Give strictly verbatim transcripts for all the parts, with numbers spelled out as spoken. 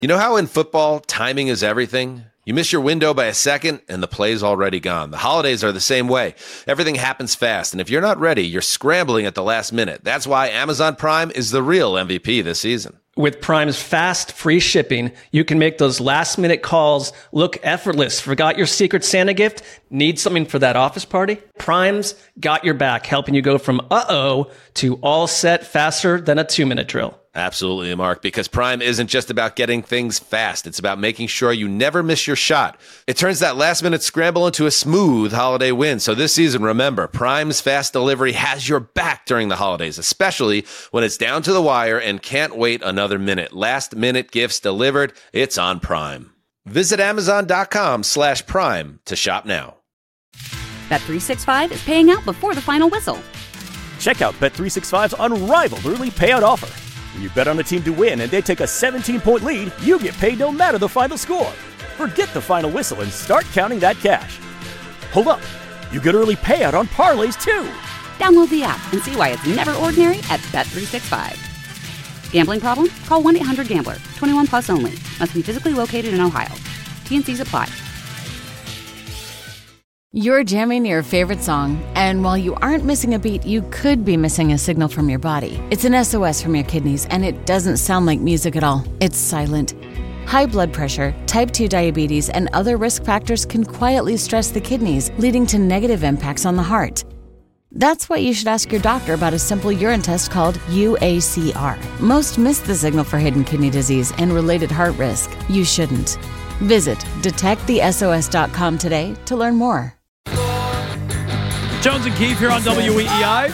You know how in football, timing is everything? You miss your window by a second, and the play's already gone. The holidays are the same way. Everything happens fast, and if you're not ready, you're scrambling at the last minute. That's why Amazon Prime is the real M V P this season. With Prime's fast, free shipping, you can make those last-minute calls look effortless. Forgot your Secret Santa gift? Need something for that office party? Prime's got your back, helping you go from uh-oh to all set faster than a two-minute drill. Absolutely, Mark, because Prime isn't just about getting things fast. It's about making sure you never miss your shot. It turns that last-minute scramble into a smooth holiday win. So this season, remember, Prime's fast delivery has your back during the holidays, especially when it's down to the wire and can't wait another minute. Last-minute gifts delivered. It's on Prime. Visit Amazon.com slash Prime to shop now. Bet three sixty-five is paying out before the final whistle. Check out Bet three sixty-five's unrivaled early payout offer. When you bet on a team to win and they take a seventeen-point lead, you get paid no matter the final score. Forget the final whistle and start counting that cash. Hold up. You get early payout on parlays, too. Download the app and see why it's never ordinary at Bet three sixty-five. Gambling problem? Call one eight hundred gambler. twenty-one plus only. Must be physically located in Ohio. T N Cs apply. You're jamming your favorite song, and while you aren't missing a beat, you could be missing a signal from your body. It's an S O S from your kidneys, and it doesn't sound like music at all. It's silent. High blood pressure, type two diabetes, and other risk factors can quietly stress the kidneys, leading to negative impacts on the heart. That's why you should ask your doctor about a simple urine test called U A C R. Most miss the signal for hidden kidney disease and related heart risk. You shouldn't. Visit detect the S O S dot com today to learn more. Jones and Keefe here on W E E I.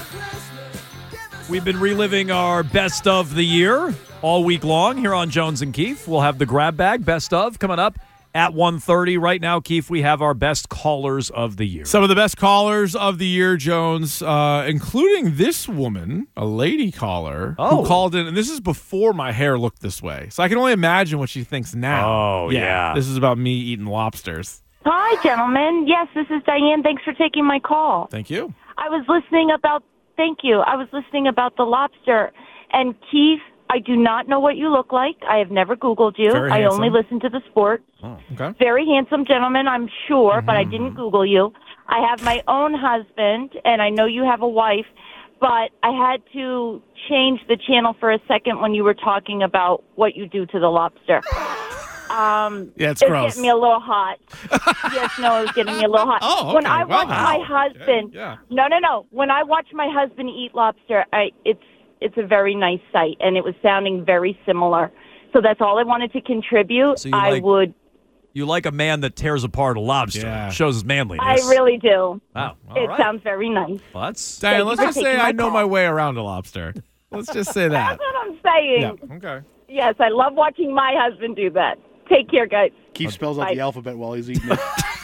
We've been reliving our best of the year all week long here on Jones and Keefe. We'll have the grab bag best of coming up at one thirty. Right now, Keefe, we have our best callers of the year. Some of the best callers of the year, Jones, uh, including this woman, a lady caller, oh. who called in. And this is before my hair looked this way. So I can only imagine what she thinks now. Oh, yeah. yeah. This is about me eating lobsters. Hi, gentlemen. Yes, this is Diane. Thanks for taking my call. Thank you. I was listening about, thank you. I was listening about the lobster. And Keith, I do not know what you look like. I have never Googled you. Very I handsome. only listen to the sports. Oh, okay. Very handsome gentleman, I'm sure, mm-hmm. but I didn't Google you. I have my own husband, and I know you have a wife, but I had to change the channel for a second when you were talking about what you do to the lobster. Um, yeah, it's it was gross. getting me a little hot. Yes, no, it was getting me a little hot. Oh, okay. When I watch wow. my husband, yeah, yeah. no, no, no. When I watch my husband eat lobster, I, it's it's a very nice sight, and it was sounding very similar. So that's all I wanted to contribute. So you I like, would. You like a man that tears apart a lobster. Yeah. Shows his manliness. I really do. Wow. All it right. sounds very nice. Well, that's Diane, Thank let's you for just say taking I my know call. my way around a lobster. Let's just say that. That's what I'm saying. Yeah. Okay. Yes, I love watching my husband do that. Take care, guys. Keith spells out Bye. the alphabet while he's eating it.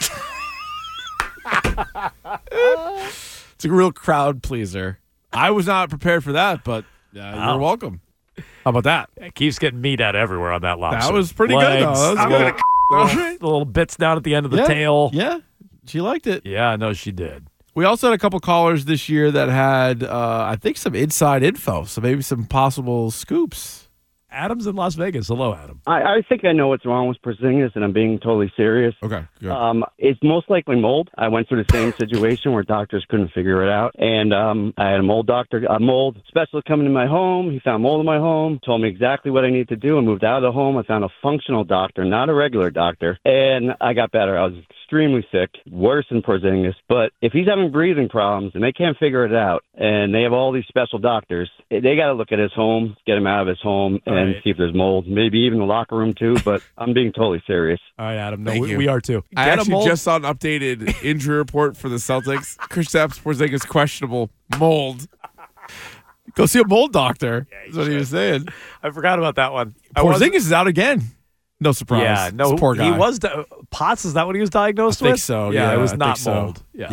It's a real crowd pleaser. I was not prepared for that, but uh, Wow. you're welcome. How about that? It keeps getting meat out everywhere on that lobster. That was pretty Legs, good, though. That was I'm good. gonna little, the little bits down at the end of the yeah. tail. Yeah, she liked it. Yeah, I know she did. We also had a couple callers this year that had, uh, I think, some inside info, so maybe some possible scoops. Adam's in Las Vegas. Hello, Adam. I, I think I know what's wrong with Porzingis, and I'm being totally serious. Okay, good. Um, it's most likely mold. I went through the same situation where doctors couldn't figure it out, and um, I had a mold doctor, a mold specialist coming to my home. He found mold in my home, told me exactly what I needed to do. I moved out of the home. I found a functional doctor, not a regular doctor, and I got better. I was extremely sick, worse than Porzingis. But if he's having breathing problems and they can't figure it out, and they have all these special doctors, they got to look at his home, get him out of his home, and right. see if there's mold. Maybe even the locker room too. But I'm being totally serious. All right, Adam. No, Thank we, you. we are too. I Get actually just saw an updated injury report for the Celtics. Kristaps Porzingis questionable mold. Go see a mold doctor. Yeah, That's what should. he was saying. I forgot about that one. Porzingis is out again. No surprise. Yeah, no, this poor guy. he was di- Potts. Is that what he was diagnosed I think with? so. Yeah, Yeah, it was I not think so. mold. Yeah. yeah.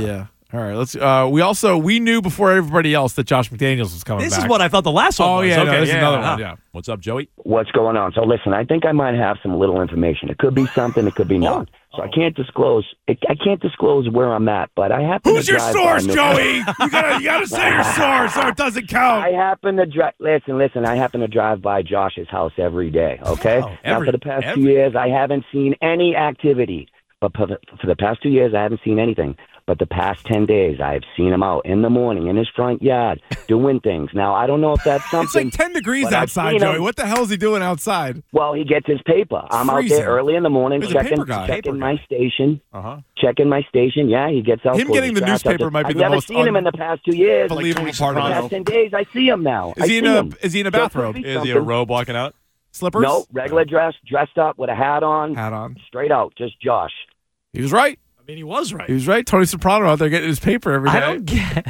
All right, let's. Uh, we also we knew before everybody else that Josh McDaniels was coming This back. is what I thought the last one Oh was. yeah, okay, no, this yeah, is another yeah. one. Yeah. What's up, Joey? What's going on? So listen, I think I might have some little information. It could be something, it could be none. So I can't disclose. I can't disclose where I'm at, but I happen Who's to your drive source, by Joey? You gotta you gotta say your source, so it doesn't count. I happen to drive. Listen, listen. I happen to drive by Josh's house every day. Okay. Oh, now every- for the past every- two years, I haven't seen any activity. But for the, for the past two years, I haven't seen anything. But the past ten days, I've seen him out in the morning in his front yard doing things. Now, I don't know if that's It's something. like ten degrees but I've outside, seen Joey. him- What the hell is he doing outside? Well, he gets his paper. I'm out Freezing. there early in the morning He's a checking, paper guy. checking Paper my station. Uh-huh. Checking my station. Yeah, he gets out. Him for getting his the trash. newspaper I've might be I've the never most seen him in the past two years. Like, Believable part the of past it. ten days, I see him now. Is I he in see a him. is he in a So it bathrobe? could be Is he in a something. robe walking out? Slippers? No, regular dress, dressed up with a hat on, Hat on. straight out, just Josh. He was right. I mean, he was right. He was right. Tony Soprano out there getting his paper every day. I don't get.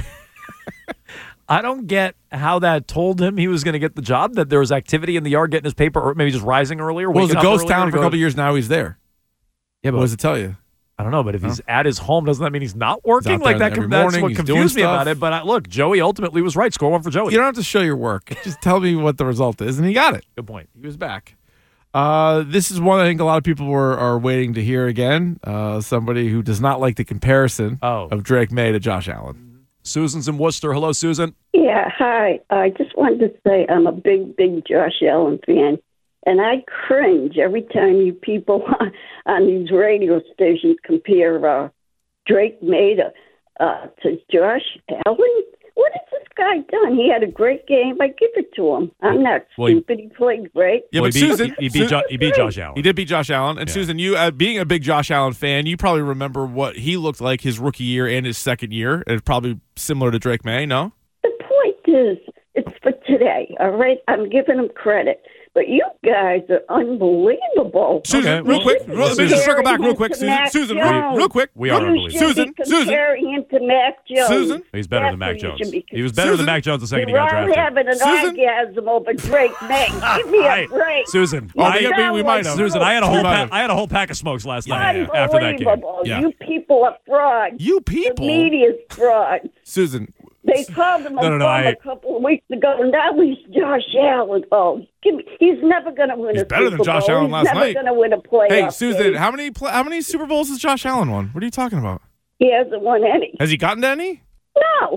I don't get how that told him he was going to get the job. That there was activity in the yard, getting his paper, or maybe just rising earlier. Well, it was a waking up ghost earlier town to for a go- couple of years. Now he's there. Yeah, but What does it tell you? I don't know. But if he's at his home, doesn't that mean he's not working? out Like there that. every That's morning, what he's confused me doing about stuff. it. But I, look, Joey ultimately was right. Score one for Joey. You don't have to show your work. Just tell me what the result is, and he got it. Good point. He was back. Uh, this is one I think a lot of people were are waiting to hear again. Uh, somebody who does not like the comparison Oh. of Drake May to Josh Allen. Susan's in Worcester. Hello, Susan. Yeah, hi. I just wanted to say I'm a big, big Josh Allen fan, and I cringe every time you people on, on these radio stations compare uh, Drake May to, uh, to Josh Allen. What has this guy done? He had a great game. I give it to him. I'm not Well, he- stupid. He played great. Yeah, Well, but he beat, Susan, he, he beat, jo- he beat Josh Allen. he did beat Josh Allen. And Yeah. Susan, you uh, being a big Josh Allen fan, you probably remember what he looked like his rookie year and his second year. It's probably similar to Drake May, no? The point is, it's for today, all right? I'm giving him credit. But you guys are unbelievable. Susan, Okay, real well, quick, well, let me just circle back real quick. To Susan, Mac Susan, real, Jones. real quick. We real- are unbelievable. You should Susan, be Susan. comparing him to Mac Jones. Susan? He's better than That's Mac what you Jones. should be He was better than Susan? Mac Jones the second he You're got all drafted. having an Susan? orgasm over Drake May. Give me Hey, a break. Susan, Oh, I, we- we- we might have. Susan, I had a whole We might pack, have. I had a whole pack of smokes last night Yeah, after that game. Unbelievable. Yeah. You people are frauds. You The people. media's frauds. Susan, They called him a No, no, no, bum I- a couple of weeks ago, and now he's Josh Allen. Oh, give me, he's never going to win He's a better Super than Josh Bowl. Allen he's last never night. going to win a playoff hey, Susan, game. how many pl- how many Super Bowls has Josh Allen won? What are you talking about? He hasn't won any. Has he gotten to any? No.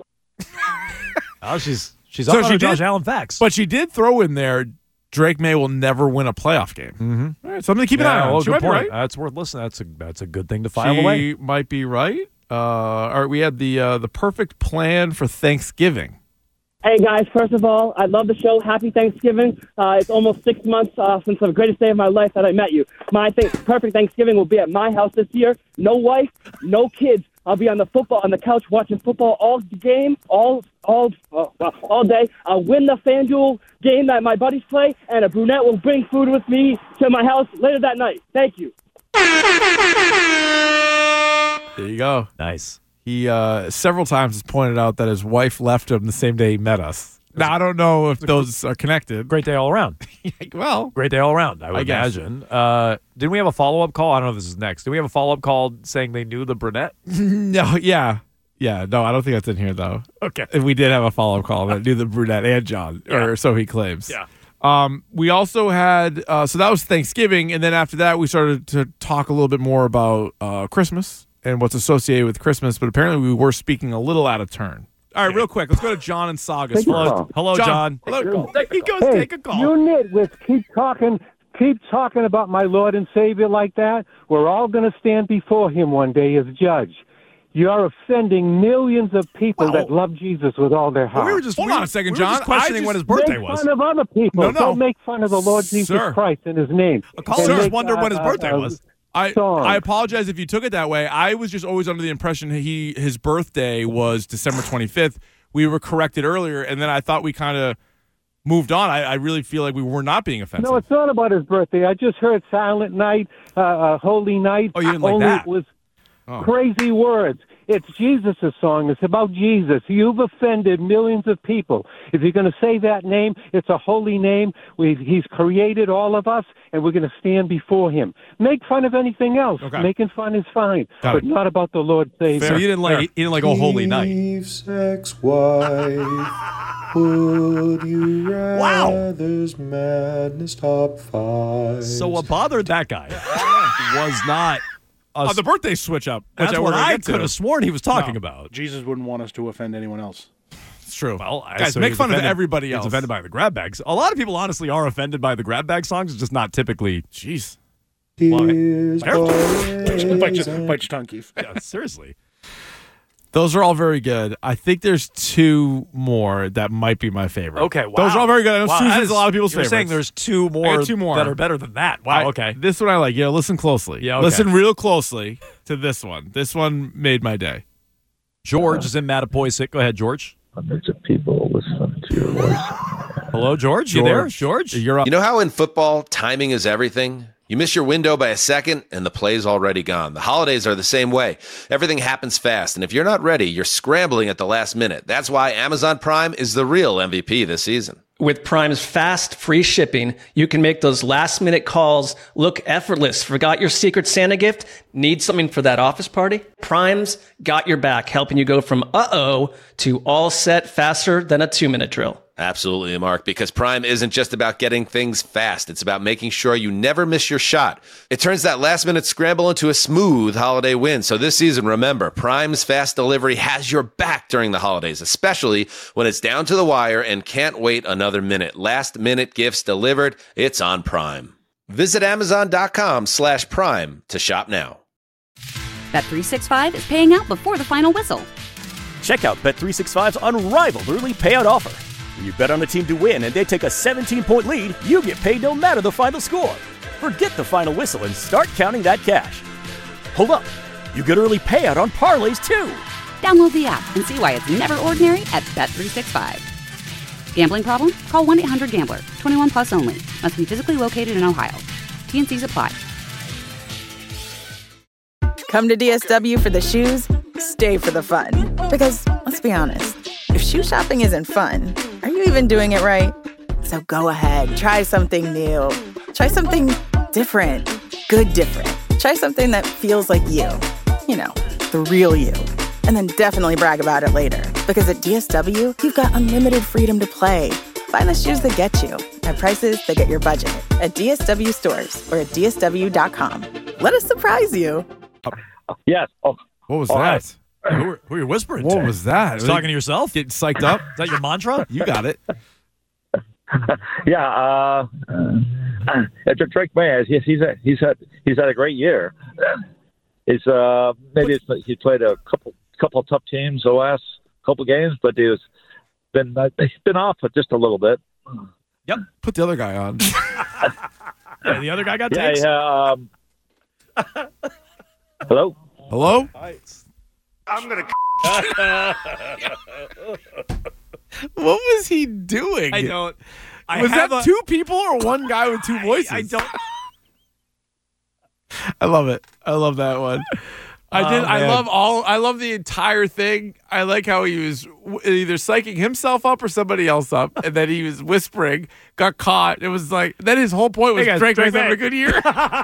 Oh, she's she's So up on she her Josh did- Allen facts. But she did throw in there, Drake May will never win a playoff game. mm-hmm. All right, something to keep an eye on. well, She good might be point. right. That's worth listening. That's a that's a good thing to file She away. might be right. Uh, all right, we had the uh, the perfect plan for Thanksgiving. Hey guys, first of all, I love the show. Happy Thanksgiving. Uh, it's almost six months uh, since the greatest day of my life that I met you. My th- perfect Thanksgiving will be at my house this year. No wife, no kids. I'll be on the football on the couch watching football all game, all all uh, well, all day. I'll win the FanDuel game that my buddies play, and a brunette will bring food with me to my house later that night. Thank you. There you go. Nice. He uh, several times has pointed out that his wife left him the same day he met us. Now, I don't know if those are connected. Great day all around. Well, Great day all around, I would I guess. imagine. Uh, didn't we have a follow-up call? I don't know if this is next. Did we have a follow-up call saying they knew the brunette? no, yeah. Yeah, no, I don't think that's in here, though. Okay. If we did have a follow-up call that knew the brunette and John, or so he claims. Yeah. Um, we also had, uh, so that was Thanksgiving, and then after that, we started to talk a little bit more about uh, Christmas and what's associated with Christmas, but apparently we were speaking a little out of turn. All right, real quick, let's go to John and Saugus. Hello, hello, John. Hello. He goes, Hey, take a call. you nitwits keep talking, keep talking about my Lord and Savior like that. We're all going to stand before Him one day as judge. You're offending millions of people Well, that love Jesus with all their heart. We were just Hold we on were- a second, we were John. just questioning I when his just birthday make was. fun of other people. No, no. Don't make fun of the Lord Jesus Sir. Christ in His name. caller And just make, wondered when his birthday uh, was. I, song. I apologize if you took it that way. I was just always under the impression he his birthday was December twenty-fifth. We were corrected earlier, and then I thought we kind of moved on. I, I really feel like we were not being offensive. No, it's not about his birthday. I just heard Silent Night, uh, uh, Holy Night. Oh, you didn't like Only that? It was Oh. crazy words. It's Jesus' song. It's about Jesus. You've offended millions of people. If you're going to say that name, it's a holy name. We've, he's created all of us, and we're going to stand before him. Make fun of anything else. Okay. Making fun is fine, Got but it. not about the Lord Savior. So you didn't like, you didn't like "Oh Holy Night." Chief's ex-wife, would you rather's madness top five? So what bothered that guy was not Oh, the birthday switch up. Which That's I what wanted to I get to. could have sworn he was talking No, about. Jesus wouldn't want us to offend anyone else. It's true. Well, I Guys, assume make he's fun of offended- everybody else. He's offended by the grab bags. A lot of people honestly are offended by the grab bag songs. It's just not typically. Jeez. Here's Careful. bite, your, bite your tongue, Keith. Yeah, seriously. Those are all very good. I think there's two more that might be my favorite. Okay, wow. Those are all very good. I know Wow, Susan's that is- a lot of people's you're favorites. saying there's two I more, got two more that are better than that. Wow, I- okay. This one I like. Yeah, listen closely. Yeah, okay. Listen real closely to this one. This one made my day. George is in Mattapoisett. Go ahead, George. Hundreds of people listen to your voice. Hello, George. You there? George? You're up. You know how in football, timing is everything? You miss your window by a second, and the play's already gone. The holidays are the same way. Everything happens fast, and if you're not ready, you're scrambling at the last minute. That's why Amazon Prime is the real M V P this season. With Prime's fast, free shipping, you can make those last-minute calls look effortless. Forgot your Secret Santa gift? Need something for that office party? Prime's got your back, helping you go from uh-oh to all set faster than a two-minute drill. Absolutely, Mark, because Prime isn't just about getting things fast. It's about making sure you never miss your shot. It turns that last-minute scramble into a smooth holiday win. So this season, remember, Prime's fast delivery has your back during the holidays, especially when it's down to the wire and can't wait another minute. Last-minute gifts delivered. It's on Prime. Visit Amazon.com slash Prime to shop now. Bet three sixty-five is paying out before the final whistle. Check out Bet three sixty-five's unrivaled early payout offer. When you bet on a team to win and they take a seventeen-point lead, you get paid no matter the final score. Forget the final whistle and start counting that cash. Hold up. You get early payout on parlays, too. Download the app and see why it's never ordinary at Bet three sixty-five. Gambling problem? Call one eight hundred gambler. twenty-one plus only. Must be physically located in Ohio. T N Cs apply. Come to D S W for the shoes, stay for the fun. Because, let's be honest, if shoe shopping isn't fun, are you even doing it right? So go ahead, try something new. Try something different. Good different. Try something that feels like you. You know, the real you. And then definitely brag about it later. Because at D S W, you've got unlimited freedom to play. Find the shoes that get you at prices that get your budget at D S W stores or at D S W dot com. Let us surprise you. Yes. Oh, What was all that? right. Who, who are you whispering What to? was that? Just talking to yourself? Getting psyched up? Is that your mantra? You got it. Yeah, uh, uh, it's a Drake May. He's he's had he's had he's had a great year. It's uh maybe it's, he played a couple couple of tough teams the last couple games, but he was been uh, he's been off for just a little bit. Yep. Put the other guy on. Yeah, the other guy got Yeah, takes? yeah. Um, hello. Hello? I'm gonna. What was he doing? I don't. I was have that a- two people or one guy with two voices? I don't. I love it. I love that one. I Oh, did. I man. love all. I love the entire thing. I like how he was w- either psyching himself up or somebody else up, and then he was whispering, got caught. It was like then his whole point was Hey guys, Drake Drake May's having a May. good year.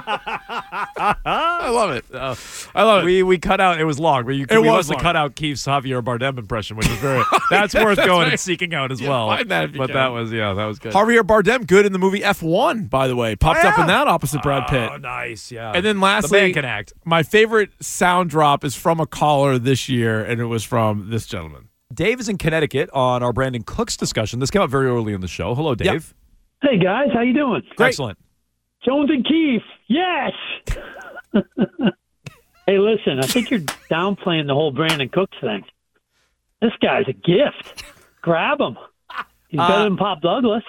I love it. Uh, I love it. We we cut out. It was long, but you It we was must have long. cut out Keith's Javier Bardem impression, which is very. That's worth That's going right. and seeking out as Yeah, well. find that if you but can. that was yeah, that was good. Javier Bardem, good in the movie F one, by the way, popped Oh, up in yeah? that opposite Brad Pitt. Oh, nice, yeah. And then the lastly, man can act. my favorite sound drop is from a caller this year, and it was from this gentleman. Dave is in Connecticut on our Brandon Cooks discussion. This came up very early in the show. Hello, Dave. Hey guys, how you doing? Excellent. Jones and Keefe, yes. Hey, listen, I think you're downplaying the whole Brandon Cooks thing. This guy's a gift. Grab him. He's better Uh, than Pop Douglas.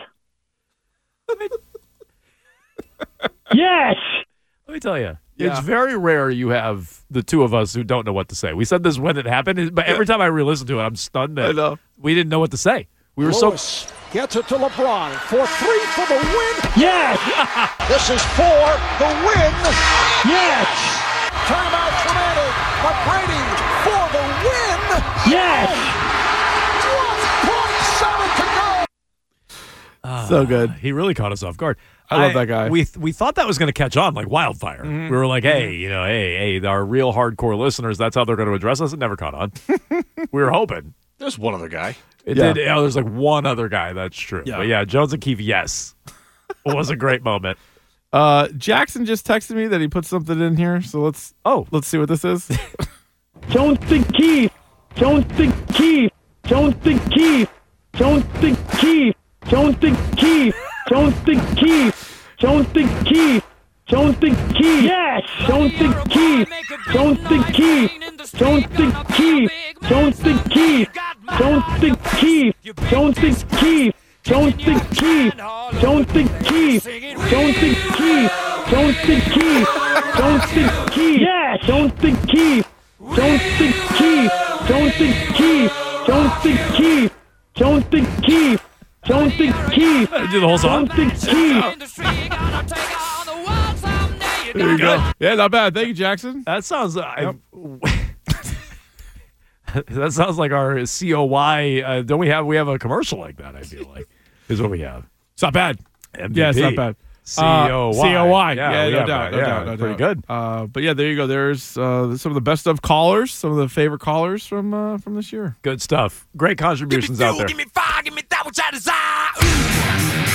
Yes. Let me tell you, Yeah. it's very rare you have the two of us who don't know what to say. We said this when it happened, but every time I re-listen to it, I'm stunned that I know. we didn't know what to say. We were Lewis so. gets it to LeBron for three for the win. Yes. This is for the win. Yes. Timeout remaining, but Brady for the Yes! Uh, So good. He really caught us off guard. I love that guy. We we thought that was going to catch on like wildfire. Mhm. We were like, hey, you know, hey, hey, our real hardcore listeners, that's how they're going to address us. It never caught on. We were hoping. There's one other guy. It Yeah. did. Oh, there's like one other guy. That's true. Yeah. But yeah, Jones and Keefe, yes. It was a great moment. Uh, Jackson just texted me that he put something in here, so let's oh let's see what this is. Jones and Keefe. Jones and Keefe. Jones and Keefe. Jones and Keefe. Jones and Keefe. Jones and Keefe. Jones and Keefe. Jones and Keefe. Yes. Jones and Keefe. Jones and Keefe. Jones and Keefe. Jones and Keefe. Jones and Keefe. Jones and Keefe. Jones and Keefe. Jones and Keefe. Jones and Keefe. Jones and Keefe. Jones and Keefe. Yes. Jones and Keefe. Jones and Keefe. Jones and Keefe. Jones and Keefe. Jones and Keefe. Jones and Keefe. Do the whole song. Jones and Keefe. There you go. Yeah, not bad. Thank you, Jackson. That sounds. I, that sounds like our C O Y. Uh, don't we have? We have a commercial like that. I feel like is what we have. It's not bad. M V P. Yeah, it's not bad. C O Y. Uh, C O Y. Yeah, Yeah, we no have doubt. that. No Yeah, doubt. No pretty doubt. good. Uh, but yeah, there you go. There's uh, some of the best of callers, some of the favorite callers from uh, from this year. Good stuff. Great contributions out there. Give me fire, give me that which I desire.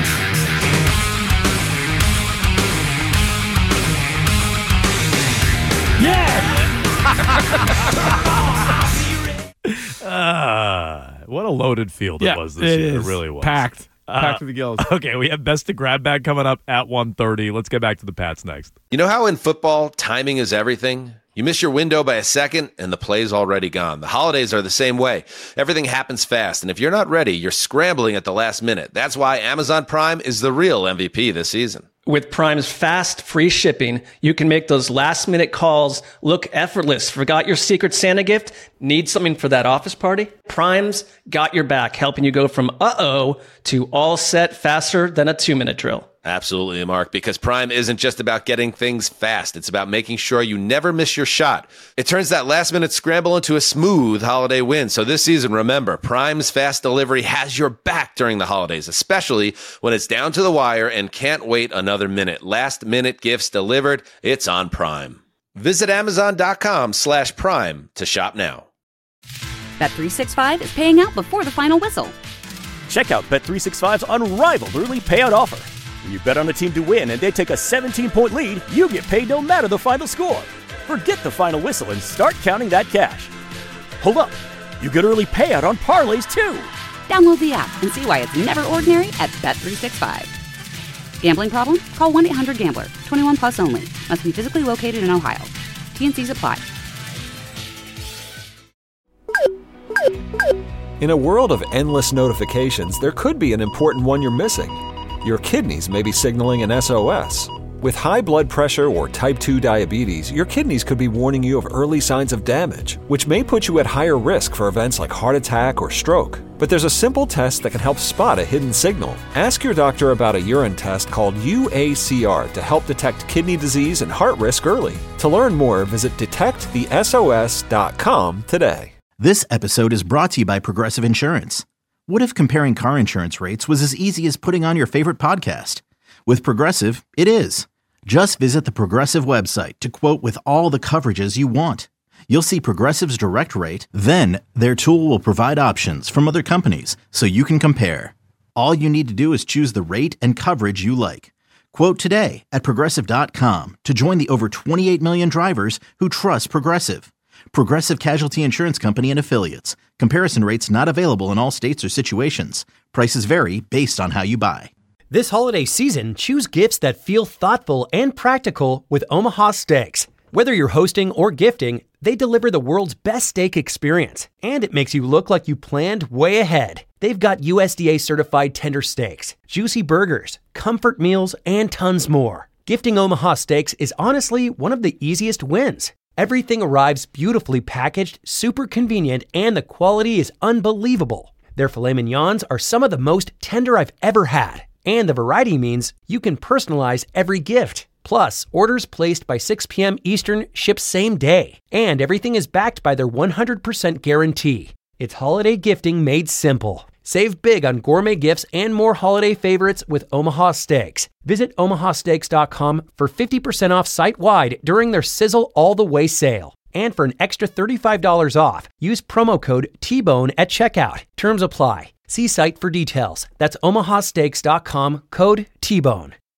Uh, what a loaded field Yeah, it was this it year. is. It really was. Packed. Uh, Packed to the gills. Okay, we have best to grab bag coming up at one thirty. Let's get back to the Pats next. You know how in football, timing is everything? You miss your window by a second, and the play's already gone. The holidays are the same way. Everything happens fast, and if you're not ready, you're scrambling at the last minute. That's why Amazon Prime is the real M V P this season. With Prime's fast, free shipping, you can make those last-minute calls look effortless. Forgot your Secret Santa gift? Need something for that office party? Prime's got your back, helping you go from uh-oh to all set faster than a two-minute drill. Absolutely, Mark, because Prime isn't just about getting things fast. It's about making sure you never miss your shot. It turns that last-minute scramble into a smooth holiday win. So this season, remember, Prime's fast delivery has your back during the holidays, especially when it's down to the wire and can't wait another minute. Last-minute gifts delivered. It's on Prime. Visit Amazon.com slash Prime to shop now. Bet three sixty-five is paying out before the final whistle. Check out Bet three sixty-five's unrivaled early payout offer. When you bet on a team to win and they take a seventeen-point lead, you get paid no matter the final score. Forget the final whistle and start counting that cash. Hold up. You get early payout on parlays, too. Download the app and see why it's never ordinary at Bet three sixty-five. Gambling problem? Call one eight hundred gambler. twenty-one plus only. Must be physically located in Ohio. T N Cs apply. In a world of endless notifications, there could be an important one you're missing. Your kidneys may be signaling an S O S. With high blood pressure or type two diabetes, your kidneys could be warning you of early signs of damage, which may put you at higher risk for events like heart attack or stroke. But there's a simple test that can help spot a hidden signal. Ask your doctor about a urine test called U A C R to help detect kidney disease and heart risk early. To learn more, visit detect the S O S dot com today. This episode is brought to you by Progressive Insurance. What if comparing car insurance rates was as easy as putting on your favorite podcast? With Progressive, it is. Just visit the Progressive website to quote with all the coverages you want. You'll see Progressive's direct rate, then their tool will provide options from other companies so you can compare. All you need to do is choose the rate and coverage you like. Quote today at Progressive dot com to join the over twenty-eight million drivers who trust Progressive. Progressive Casualty Insurance Company and Affiliates. Comparison rates not available in all states or situations. Prices vary based on how you buy. This holiday season, choose gifts that feel thoughtful and practical with Omaha Steaks. Whether you're hosting or gifting, they deliver the world's best steak experience, and it makes you look like you planned way ahead. They've got U S D A certified tender steaks, juicy burgers, comfort meals, and tons more. Gifting Omaha Steaks is honestly one of the easiest wins. Everything arrives beautifully packaged, super convenient, and the quality is unbelievable. Their filet mignons are some of the most tender I've ever had, and the variety means you can personalize every gift. Plus, orders placed by six p.m. Eastern ship same day. And everything is backed by their one hundred percent guarantee. It's holiday gifting made simple. Save big on gourmet gifts and more holiday favorites with Omaha Steaks. Visit omaha steaks dot com for fifty percent off site-wide during their Sizzle All the Way sale. And for an extra thirty-five dollars off, use promo code T-Bone at checkout. Terms apply. See site for details. That's omaha steaks dot com, code T-Bone.